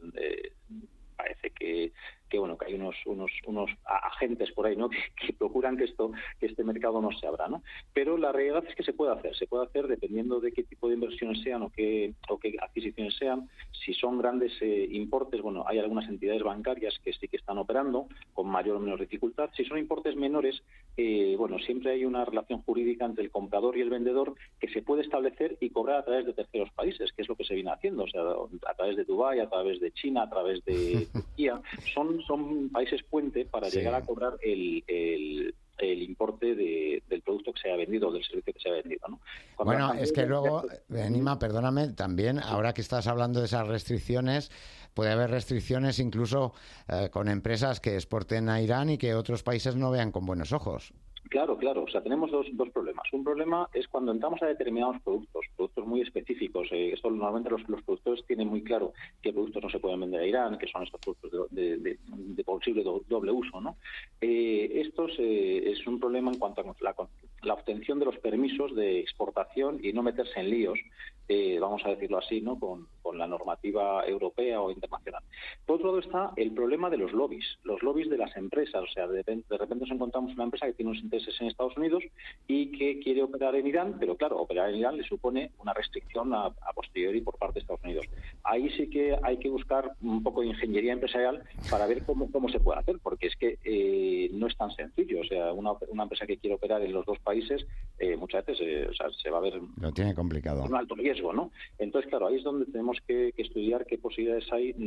parece que hay unos agentes por ahí, ¿no? que procuran que este mercado no se abra, ¿no? Pero la realidad es que se puede hacer dependiendo de qué tipo de inversiones sean o qué adquisiciones sean. Si son grandes importes, bueno, hay algunas entidades bancarias que sí que están operando con mayor o menor dificultad. Si son importes menores, siempre hay una relación jurídica entre el comprador y el vendedor que se puede establecer y cobrar a través de terceros países, que es lo que se viene haciendo, o sea, a través de Dubái, a través de China, a través de Turquía. Son países puente para llegar a cobrar el importe del producto que se ha vendido o del servicio que se ha vendido, ¿no? Bueno, es que luego, Nima, perdóname, también, ahora que estás hablando de esas restricciones, puede haber restricciones incluso con empresas que exporten a Irán y que otros países no vean con buenos ojos. Claro. O sea, tenemos dos problemas. Un problema es cuando entramos a determinados productos muy específicos. Esto normalmente los productores tienen muy claro qué productos no se pueden vender a Irán, que son estos productos de posible doble uso, ¿no? Estos es un problema en cuanto a la obtención de los permisos de exportación y no meterse en líos, vamos a decirlo así, ¿no? Con la normativa europea o internacional. Por otro lado está el problema de los lobbies de las empresas. O sea, de repente nos encontramos una empresa que tiene unos intereses en Estados Unidos y que quiere operar en Irán, pero claro, operar en Irán le supone una restricción a posteriori por parte de Estados Unidos. Ahí sí que hay que buscar un poco de ingeniería empresarial para ver cómo se puede hacer, porque es que no es tan sencillo. O sea, una empresa que quiere operar en los dos países muchas veces se va a ver lo tiene complicado, un alto riesgo, ¿no? Entonces, claro, ahí es donde tenemos que estudiar qué posibilidades hay de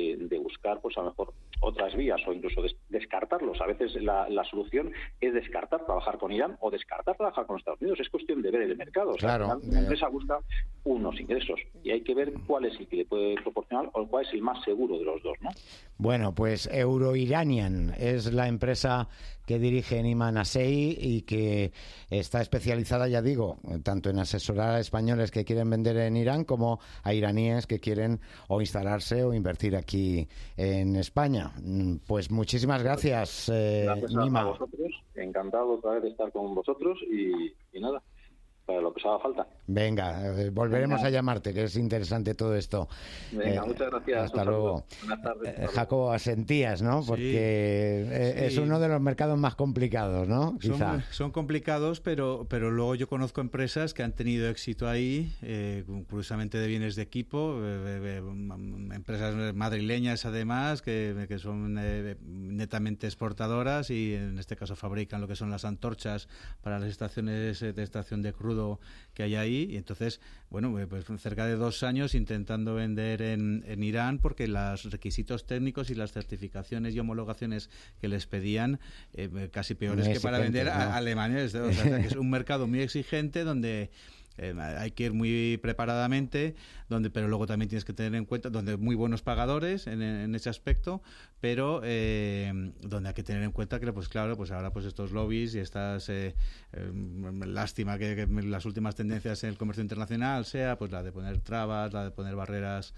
de buscar, pues a lo mejor otras vías o incluso descartarlos. A veces la solución es descartar trabajar con Irán o descartar trabajar con Estados Unidos. Es cuestión de ver el mercado. O sea, claro. La empresa busca unos ingresos y hay que ver cuál es el que le puede proporcionar o cuál es el más seguro de los dos, ¿no? Bueno, pues Euroiranian es la empresa que dirige Niman Asei y que está especializada, ya digo, tanto en asesorar a españoles que quieren vender en Irán como a iraníes que quieren o instalarse o invertir aquí en España. Pues muchísimas gracias, Gracias Nima. a vosotros. Encantado otra vez de estar con vosotros y nada, para lo que os haga falta. Venga, volveremos a llamarte, que es interesante todo esto. Venga, muchas gracias. Hasta luego. Buenas tardes. Jacobo, asentías, ¿no? Porque es uno de los mercados más complicados, ¿no? Quizá. Son complicados, pero luego yo conozco empresas que han tenido éxito ahí, curiosamente de bienes de equipo, empresas madrileñas además, que son netamente exportadoras y en este caso fabrican lo que son las antorchas para las estaciones de extracción de crudo que hay ahí, y entonces, bueno, pues cerca de 2 años intentando vender en Irán, porque los requisitos técnicos y las certificaciones y homologaciones que les pedían casi peores que para vender a Alemania. O sea, que es un mercado muy exigente donde hay que ir muy preparadamente, pero luego también tienes que tener en cuenta donde muy buenos pagadores en ese aspecto, pero donde hay que tener en cuenta que, pues claro, pues ahora pues estos lobbies y estas lástima que las últimas tendencias en el comercio internacional sea pues la de poner trabas, la de poner barreras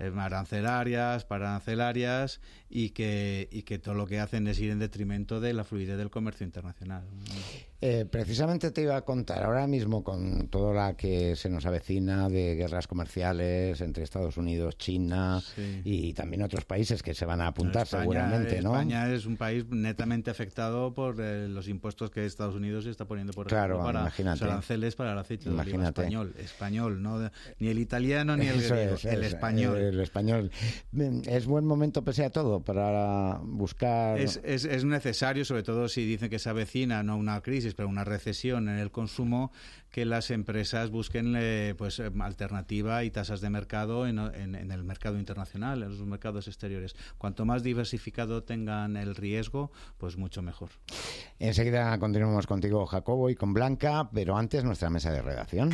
arancelarias y que todo lo que hacen es ir en detrimento de la fluidez del comercio internacional. Precisamente te iba a contar ahora mismo, con toda la que se nos avecina de guerras comerciales entre Estados Unidos, China y también otros países que se van a apuntar seguramente, ¿no? España es un país netamente afectado por los impuestos que Estados Unidos está poniendo por ejemplo para los aranceles para el aceite de oliva español, no ni el italiano ni el griego, el español. El español. Es buen momento pese a todo para buscar. Es necesario, sobre todo si dicen que se avecina no una crisis pero una recesión en el consumo, que las empresas busquen pues alternativa y tasas de mercado en el mercado internacional, en los mercados exteriores. Cuanto más diversificado tengan el riesgo, pues mucho mejor. Enseguida continuamos contigo, Jacobo, y con Blanca, pero antes nuestra mesa de redacción.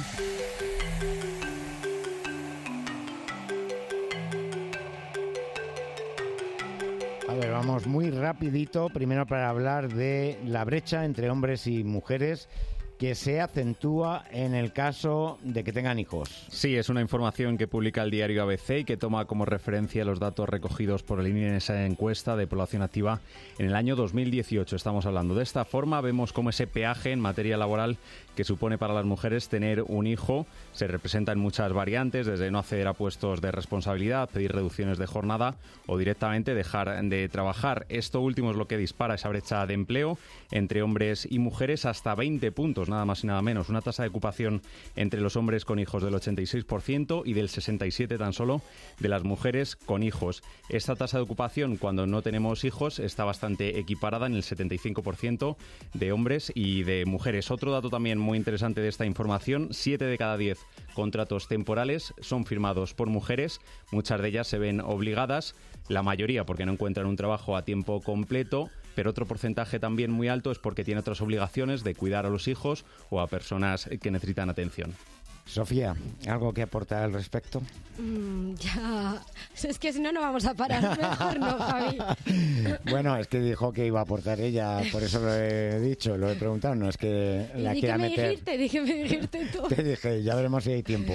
A ver, vamos muy rapidito, primero para hablar de la brecha entre hombres y mujeres que se acentúa en el caso de que tengan hijos. Sí, es una información que publica el diario ABC y que toma como referencia los datos recogidos por el INE en esa encuesta de población activa en el año 2018. Estamos hablando. De esta forma, vemos cómo ese peaje en materia laboral que supone para las mujeres tener un hijo se representa en muchas variantes, desde no acceder a puestos de responsabilidad, pedir reducciones de jornada o directamente dejar de trabajar. Esto último es lo que dispara esa brecha de empleo entre hombres y mujeres hasta 20 puntos, nada más y nada menos. Una tasa de ocupación entre los hombres con hijos del 86% y del 67% tan solo de las mujeres con hijos. Esta tasa de ocupación cuando no tenemos hijos está bastante equiparada en el 75% de hombres y de mujeres. Otro dato también muy interesante de esta información: 7 de cada 10 contratos temporales son firmados por mujeres. Muchas de ellas se ven obligadas, la mayoría porque no encuentran un trabajo a tiempo completo, pero otro porcentaje también muy alto es porque tiene otras obligaciones de cuidar a los hijos o a personas que necesitan atención. Sofía, ¿algo que aportar al respecto? Ya, es que si no, no vamos a parar. Mejor no, Javi. Bueno, es que dijo que iba a aportar ella, por eso lo he dicho, lo he preguntado, no es que la quiera meter. Dije, me dijiste tú. Te dije, ya veremos si hay tiempo.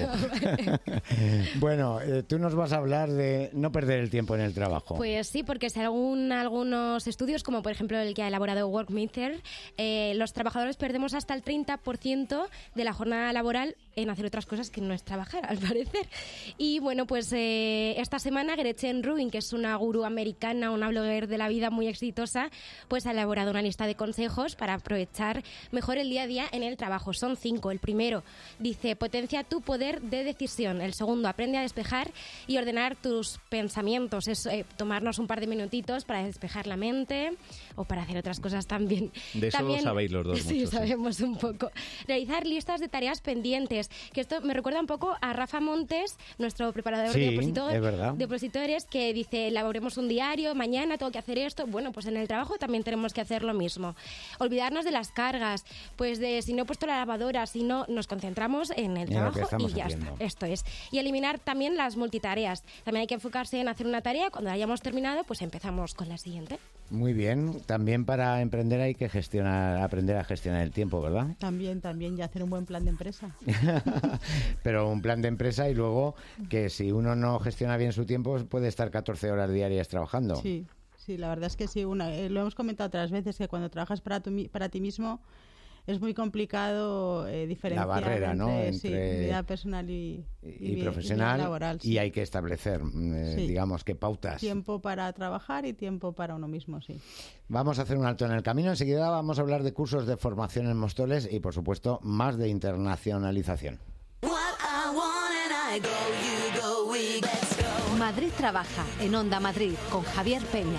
Bueno, tú nos vas a hablar de no perder el tiempo en el trabajo. Pues sí, porque según algunos estudios, como por ejemplo el que ha elaborado Workmeter, los trabajadores perdemos hasta el 30% de la jornada laboral en hacer otras cosas que no es trabajar, al parecer. Y bueno, pues esta semana Gretchen Rubin, que es una gurú americana, una blogger de la vida muy exitosa, pues ha elaborado una lista de consejos para aprovechar mejor el día a día en el trabajo. Son 5. El primero dice: potencia tu poder de decisión. El segundo: aprende a despejar y ordenar tus pensamientos. Es tomarnos un par de minutitos para despejar la mente o para hacer otras cosas también. De eso lo sabéis los dos sí, mucho. Sí, sabemos un poco. Realizar listas de tareas pendientes, Que esto me recuerda un poco a Rafa Montes, nuestro preparador de opositores, que dice, elaboremos un diario, mañana tengo que hacer esto. Bueno, pues en el trabajo también tenemos que hacer lo mismo. Olvidarnos de las cargas, pues de si no he puesto la lavadora, si no, nos concentramos en el trabajo y ya está. Esto es. Y eliminar también las multitareas. También hay que enfocarse en hacer una tarea, cuando la hayamos terminado, pues empezamos con la siguiente. Muy bien. También para emprender hay que aprender a gestionar el tiempo, ¿verdad? También, y hacer un buen plan de empresa. Pero un plan de empresa y luego que si uno no gestiona bien su tiempo puede estar 14 horas diarias trabajando. Sí, la verdad es que sí. Lo hemos comentado otras veces, que cuando trabajas para ti mismo es muy complicado diferenciar la barrera, entre vida personal y profesional, vida laboral. Y hay que establecer, digamos, que pautas. Tiempo para trabajar y tiempo para uno mismo, sí. Vamos a hacer un alto en el camino. Enseguida vamos a hablar de cursos de formación en Móstoles y, por supuesto, más de internacionalización. Madrid trabaja en Onda Madrid con Javier Peña.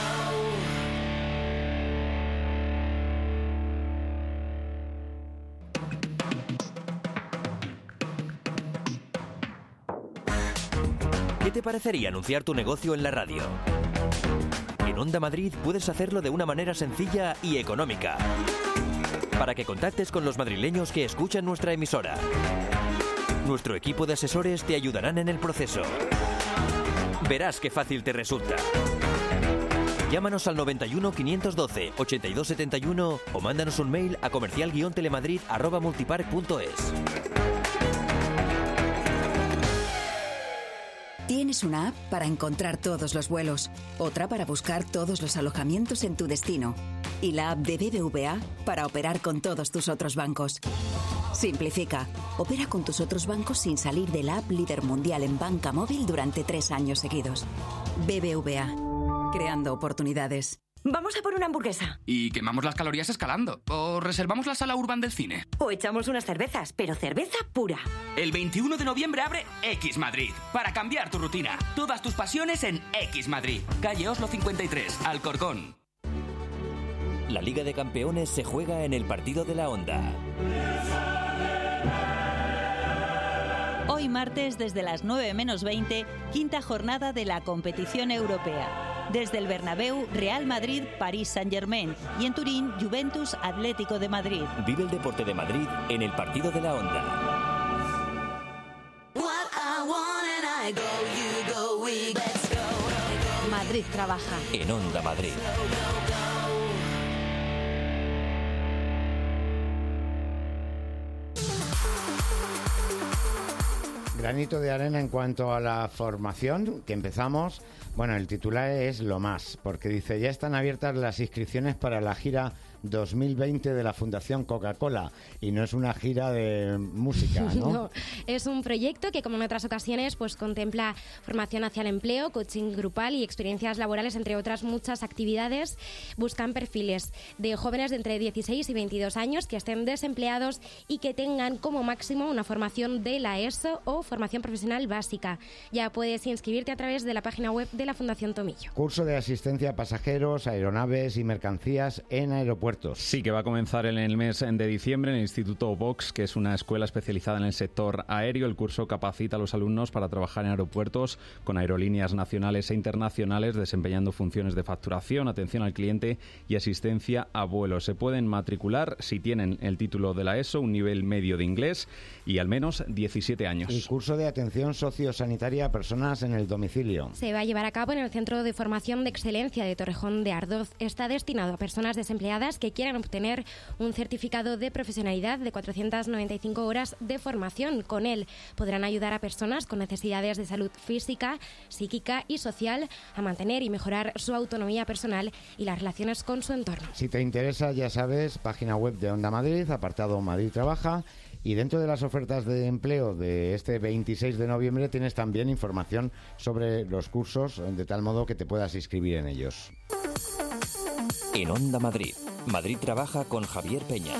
¿Qué te parecería anunciar tu negocio en la radio? En Onda Madrid puedes hacerlo de una manera sencilla y económica, para que contactes con los madrileños que escuchan nuestra emisora. Nuestro equipo de asesores te ayudarán en el proceso. Verás qué fácil te resulta. Llámanos al 91 512 8271 o mándanos un mail a comercial-telemadrid@multipark.es. Tienes una app para encontrar todos los vuelos, otra para buscar todos los alojamientos en tu destino y la app de BBVA para operar con todos tus otros bancos. Simplifica. Opera con tus otros bancos sin salir de la app líder mundial en banca móvil durante 3 años seguidos. BBVA. Creando oportunidades. Vamos a por una hamburguesa. Y quemamos las calorías escalando. O reservamos la sala urban del cine. O echamos unas cervezas, pero cerveza pura. El 21 de noviembre abre X Madrid. Para cambiar tu rutina. Todas tus pasiones en X Madrid. Calle Oslo 53, Alcorcón. La Liga de Campeones se juega en el partido de la Onda. Hoy martes, desde las 9 menos 20, quinta jornada de la competición europea. Desde el Bernabéu, Real Madrid, París Saint-Germain y en Turín, Juventus Atlético de Madrid. Vive el deporte de Madrid en el partido de la Onda. Madrid trabaja en Onda Madrid. Granito de arena en cuanto a la formación que empezamos. Bueno, el titular es lo más, porque dice, ya están abiertas las inscripciones para la gira 2020 de la Fundación Coca-Cola, y no es una gira de música, ¿no? No, es un proyecto que, como en otras ocasiones, pues contempla formación hacia el empleo, coaching grupal y experiencias laborales, entre otras muchas actividades. Buscan perfiles de jóvenes de entre 16 y 22 años que estén desempleados y que tengan como máximo una formación de la ESO o formación profesional básica. Ya puedes inscribirte a través de la página web de la Fundación Tomillo. Curso de asistencia a pasajeros, aeronaves y mercancías en aeropuertos. Sí, que va a comenzar en el mes de diciembre en el Instituto Vox, que es una escuela especializada en el sector aéreo. El curso capacita a los alumnos para trabajar en aeropuertos con aerolíneas nacionales e internacionales, desempeñando funciones de facturación, atención al cliente y asistencia a vuelos. Se pueden matricular si tienen el título de la ESO, un nivel medio de inglés y al menos 17 años. Y curso de atención sociosanitaria a personas en el domicilio. Se va a llevar a cabo en el Centro de Formación de Excelencia de Torrejón de Ardoz. Está destinado a personas desempleadas que quieran obtener un certificado de profesionalidad de 495 horas de formación. Con él podrán ayudar a personas con necesidades de salud física, psíquica y social a mantener y mejorar su autonomía personal y las relaciones con su entorno. Si te interesa, ya sabes, página web de Onda Madrid, apartado Madrid Trabaja. Y dentro de las ofertas de empleo de este 26 de noviembre tienes también información sobre los cursos, de tal modo que te puedas inscribir en ellos. En Onda Madrid, Madrid Trabaja con Javier Peña.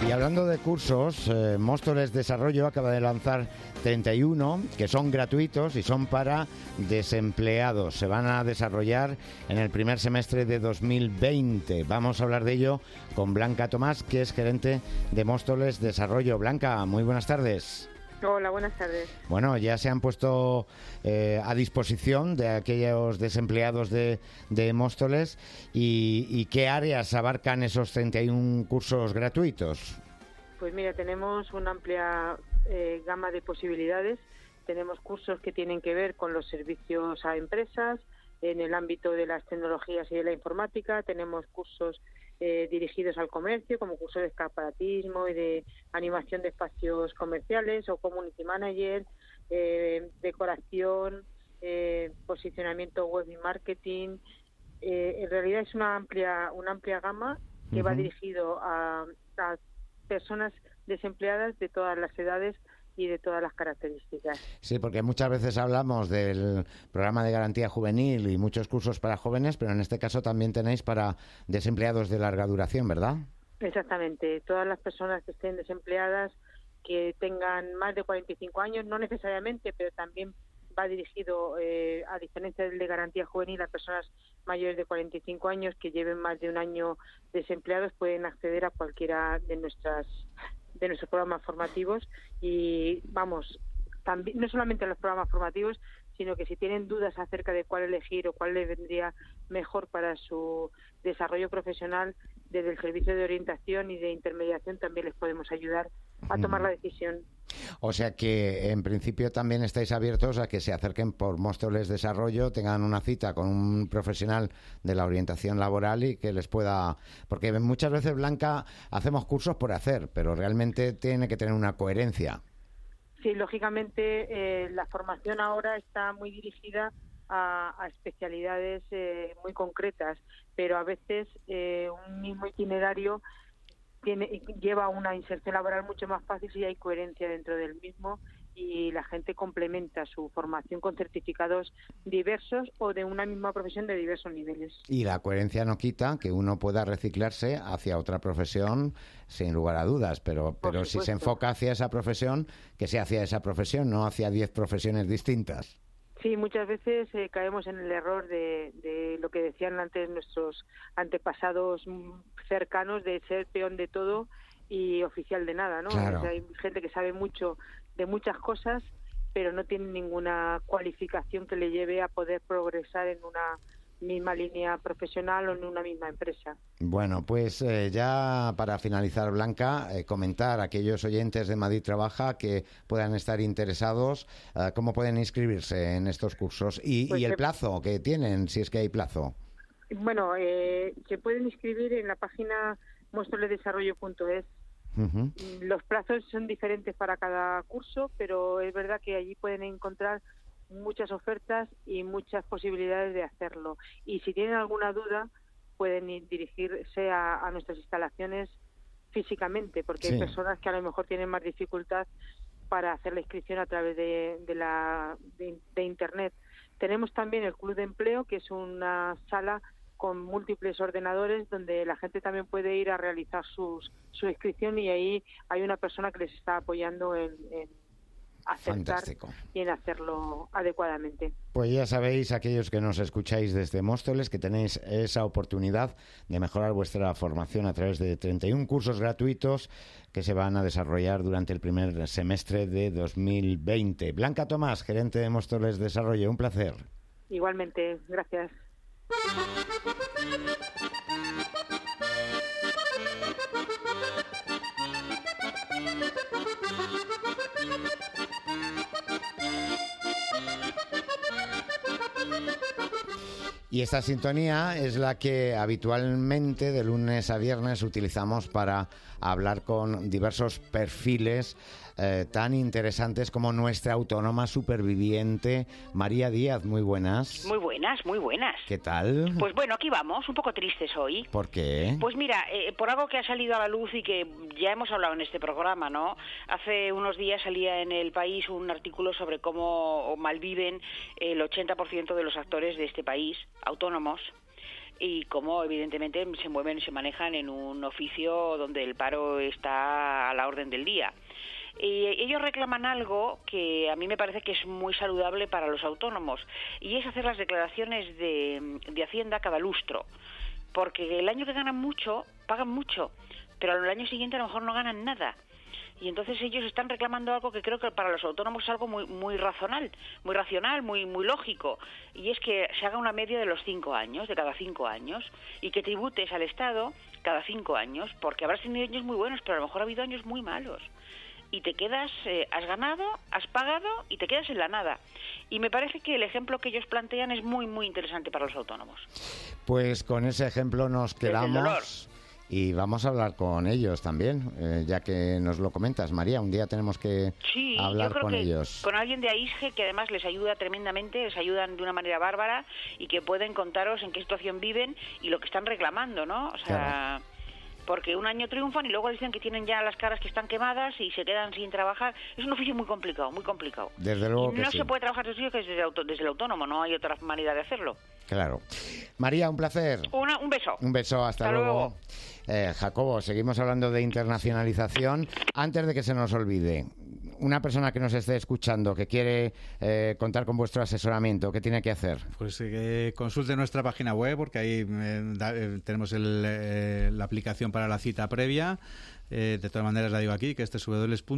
Y hablando de cursos, Móstoles Desarrollo acaba de lanzar 31 que son gratuitos y son para desempleados. Se van a desarrollar en el primer semestre de 2020. Vamos a hablar de ello con Blanca Tomás, que es gerente de Móstoles Desarrollo. Blanca, muy buenas tardes. Hola, buenas tardes. Bueno, ya se han puesto a disposición de aquellos desempleados de Móstoles y ¿qué áreas abarcan esos 31 cursos gratuitos? Pues mira, tenemos una amplia gama de posibilidades. Tenemos cursos que tienen que ver con los servicios a empresas, en el ámbito de las tecnologías y de la informática. Tenemos cursos dirigidos al comercio, como cursos de escaparatismo y de animación de espacios comerciales, o community manager, decoración, posicionamiento web y marketing. En realidad es una amplia gama que va dirigido a personas desempleadas de todas las edades y de todas las características. Sí, porque muchas veces hablamos del programa de garantía juvenil y muchos cursos para jóvenes, pero en este caso también tenéis para desempleados de larga duración, ¿verdad? Exactamente. Todas las personas que estén desempleadas, que tengan más de 45 años, no necesariamente, pero también va dirigido, a diferencia del de garantía juvenil, a personas mayores de 45 años que lleven más de un año desempleados, pueden acceder a cualquiera de nuestros programas formativos. Y vamos, también, no solamente a los programas formativos, sino que si tienen dudas acerca de cuál elegir o cuál les vendría mejor para su desarrollo profesional, desde el servicio de orientación y de intermediación también les podemos ayudar a tomar la decisión. O sea que en principio también estáis abiertos a que se acerquen por Móstoles Desarrollo, tengan una cita con un profesional de la orientación laboral y que les pueda... Porque muchas veces, Blanca, hacemos cursos por hacer, pero realmente tiene que tener una coherencia. Sí, lógicamente la formación ahora está muy dirigida a especialidades muy concretas, pero a veces un mismo itinerario lleva una inserción laboral mucho más fácil si hay coherencia dentro del mismo y la gente complementa su formación con certificados diversos o de una misma profesión de diversos niveles. Y la coherencia no quita que uno pueda reciclarse hacia otra profesión sin lugar a dudas, pero si se enfoca hacia esa profesión, que sea hacia esa profesión, no hacia 10 profesiones distintas. Sí, muchas veces caemos en el error de lo que decían antes nuestros antepasados cercanos, de ser peón de todo y oficial de nada, ¿no? Claro. O sea, hay gente que sabe mucho de muchas cosas, pero no tiene ninguna cualificación que le lleve a poder progresar en una misma línea profesional o en una misma empresa. Bueno, pues ya para finalizar, Blanca, comentar a aquellos oyentes de Madrid Trabaja que puedan estar interesados, cómo pueden inscribirse en estos cursos y el plazo que tienen, si es que hay plazo. Bueno, se pueden inscribir en la página móstolesdesarrollo.es. Los plazos son diferentes para cada curso, pero es verdad que allí pueden encontrar muchas ofertas y muchas posibilidades de hacerlo. Y si tienen alguna duda, pueden dirigirse a nuestras instalaciones físicamente, porque hay personas que a lo mejor tienen más dificultad para hacer la inscripción a través de Internet. Tenemos también el Club de Empleo, que es una sala con múltiples ordenadores donde la gente también puede ir a realizar su inscripción, y ahí hay una persona que les está apoyando en acertar y en hacerlo adecuadamente. Pues ya sabéis, aquellos que nos escucháis desde Móstoles, que tenéis esa oportunidad de mejorar vuestra formación a través de 31 cursos gratuitos que se van a desarrollar durante el primer semestre de 2020. Blanca Tomás, gerente de Móstoles Desarrollo, un placer. Igualmente, gracias. Y esta sintonía es la que habitualmente de lunes a viernes utilizamos para hablar con diversos perfiles tan interesantes como nuestra autónoma superviviente María Díaz. Muy buenas. Muy buenas, muy buenas. ¿Qué tal? Pues bueno, aquí vamos, un poco tristes hoy. ¿Por qué? Pues mira, por algo que ha salido a la luz y que ya hemos hablado en este programa, ¿no? Hace unos días salía en El País un artículo sobre cómo malviven el 80% de los actores de este país, autónomos, y cómo evidentemente se mueven y se manejan en un oficio donde el paro está a la orden del día. Ellos reclaman algo que a mí me parece que es muy saludable para los autónomos, y es hacer las declaraciones de Hacienda cada lustro, porque el año que ganan mucho, pagan mucho, pero al año siguiente a lo mejor no ganan nada. Y entonces ellos están reclamando algo que creo que para los autónomos es algo muy racional, muy lógico, y es que se haga una media de los 5 años, de cada 5 años, y que tributes al Estado cada 5 años, porque habrás tenido años muy buenos, pero a lo mejor ha habido años muy malos. Y te quedas, has ganado, has pagado y te quedas en la nada. Y me parece que el ejemplo que ellos plantean es muy interesante para los autónomos. Pues con ese ejemplo nos quedamos y vamos a hablar con ellos también, ya que nos lo comentas, María. Un día tenemos que hablar con ellos. Con alguien de AISGE que además les ayuda tremendamente, les ayudan de una manera bárbara y que pueden contaros en qué situación viven y lo que están reclamando, ¿no? O sea... Claro. Porque un año triunfan y luego dicen que tienen ya las caras que están quemadas y se quedan sin trabajar. Es un oficio muy complicado, muy complicado. Desde luego y no se puede trabajar desde el autónomo, no hay otra manera de hacerlo. Claro. María, un placer. Un beso. Un beso, hasta luego. Jacobo, seguimos hablando de internacionalización. Antes de que se nos olvide, una persona que nos esté escuchando, que quiere contar con vuestro asesoramiento, ¿qué tiene que hacer? Pues consulte nuestra página web, porque ahí tenemos la aplicación para la cita previa. De todas maneras la digo aquí, que este es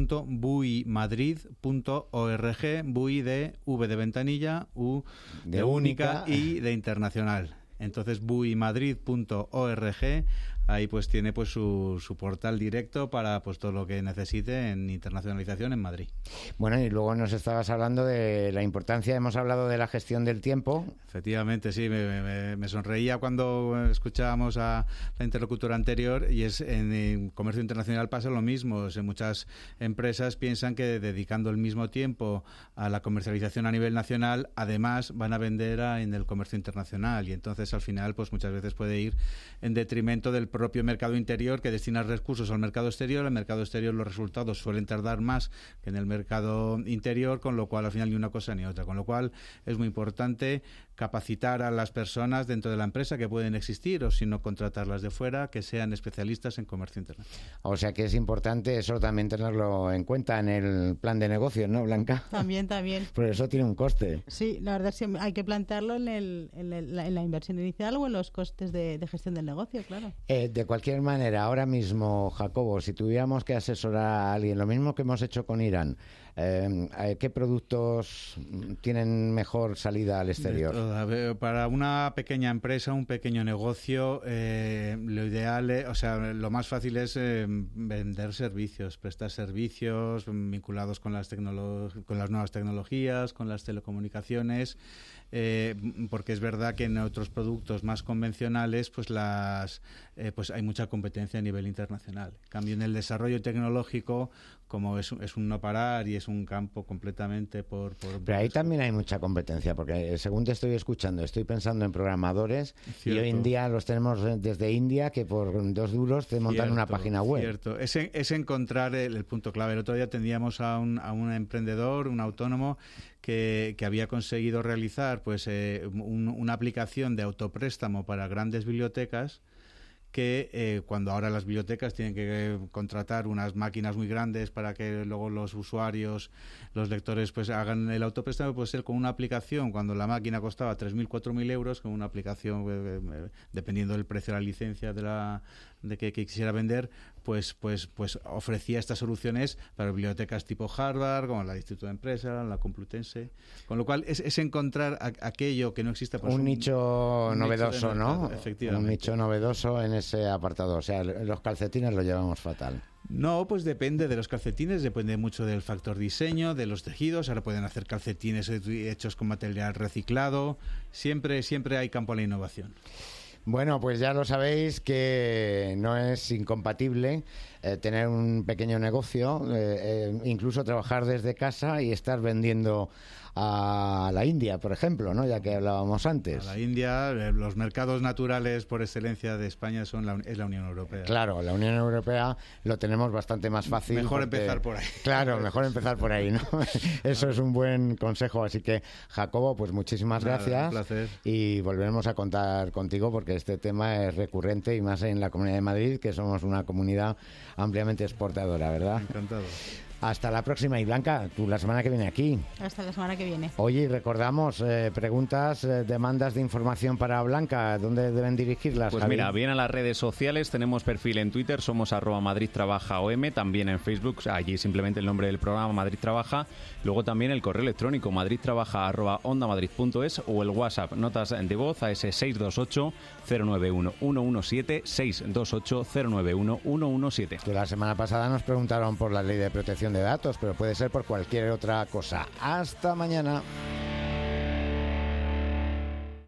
www.buimadrid.org, BUI de V de ventanilla, U de única y de internacional. Entonces buimadrid.org, ahí pues tiene pues su portal directo para pues todo lo que necesite en internacionalización en Madrid. Bueno, y luego nos estabas hablando de la importancia, hemos hablado de la gestión del tiempo. Efectivamente, sí, me sonreía cuando escuchábamos a la interlocutora anterior, y es en comercio internacional pasa lo mismo. O sea, muchas empresas piensan que dedicando el mismo tiempo a la comercialización a nivel nacional, además van a vender en el comercio internacional, y entonces al final pues muchas veces puede ir en detrimento del propio mercado interior, que destina recursos al mercado exterior. El mercado exterior, los resultados suelen tardar más que en el mercado interior, con lo cual al final ni una cosa ni otra, con lo cual es muy importante capacitar a las personas dentro de la empresa que pueden existir, o si no contratarlas de fuera, que sean especialistas en comercio internacional. O sea que es importante eso también tenerlo en cuenta en el plan de negocios, ¿no, Blanca? También. Por eso tiene un coste. Sí, la verdad es que hay que plantearlo en la inversión inicial o en los costes de gestión del negocio, claro. De cualquier manera, ahora mismo, Jacobo, si tuviéramos que asesorar a alguien, lo mismo que hemos hecho con Irán, ¿qué productos tienen mejor salida al exterior? Para una pequeña empresa, un pequeño negocio, lo ideal, lo más fácil es vender servicios, prestar servicios vinculados con las nuevas tecnologías, con las telecomunicaciones. Porque es verdad que en otros productos más convencionales pues hay mucha competencia a nivel internacional. En cambio, en el desarrollo tecnológico, como es un no parar y es un campo completamente por Pero ahí también hay mucha competencia, porque según te estoy escuchando, estoy pensando en programadores. Cierto. Y hoy en día los tenemos desde India, que por 2 duros te montan una página web. Cierto, es encontrar el punto clave. El otro día atendíamos a un emprendedor, un autónomo, que había conseguido realizar pues una aplicación de autopréstamo para grandes bibliotecas, que cuando ahora las bibliotecas tienen que contratar unas máquinas muy grandes para que luego los usuarios, los lectores, pues hagan el autopréstamo, pues él con una aplicación, cuando la máquina costaba 3.000, 4.000 euros, con una aplicación, dependiendo del precio de la licencia de que quisiera vender, pues ofrecía estas soluciones para bibliotecas tipo Harvard, como la Instituto de Empresa, la Complutense, con lo cual es encontrar aquello que no existe. Pues un nicho novedoso, ¿no? Efectivamente. Un nicho novedoso en ese apartado. O sea, los calcetines lo llevamos fatal. No, pues depende de los calcetines, depende mucho del factor diseño, de los tejidos. Ahora pueden hacer calcetines hechos con material reciclado. Siempre hay campo a la innovación. Bueno, pues ya lo sabéis que no es incompatible tener un pequeño negocio, incluso trabajar desde casa y estar vendiendo a la India, por ejemplo, ¿no? Ya que hablábamos antes. A la India, los mercados naturales por excelencia de España es la Unión Europea. Claro, la Unión Europea lo tenemos bastante más fácil. Mejor empezar por ahí. Claro, mejor empezar por ahí, ¿no? Eso es un buen consejo. Así que, Jacobo, pues muchísimas gracias. Un placer. Y volveremos a contar contigo porque este tema es recurrente y más en la Comunidad de Madrid, que somos una comunidad ampliamente exportadora, ¿verdad? Encantado. Hasta la próxima. Y Blanca, tú la semana que viene aquí. Hasta la semana que viene. Oye, y recordamos, preguntas, demandas de información para Blanca, ¿dónde deben dirigirlas? Pues Javi? mira, bien a las redes sociales, tenemos perfil en Twitter, somos @MadridTrabajaOM, también en Facebook, allí simplemente el nombre del programa Madrid Trabaja, luego también el correo electrónico madridtrabaja@ondamadrid.es o el WhatsApp, notas de voz a ese 628 091 117 628 091 117. Que la semana pasada nos preguntaron por la ley de protección de datos, pero puede ser por cualquier otra cosa. Hasta mañana.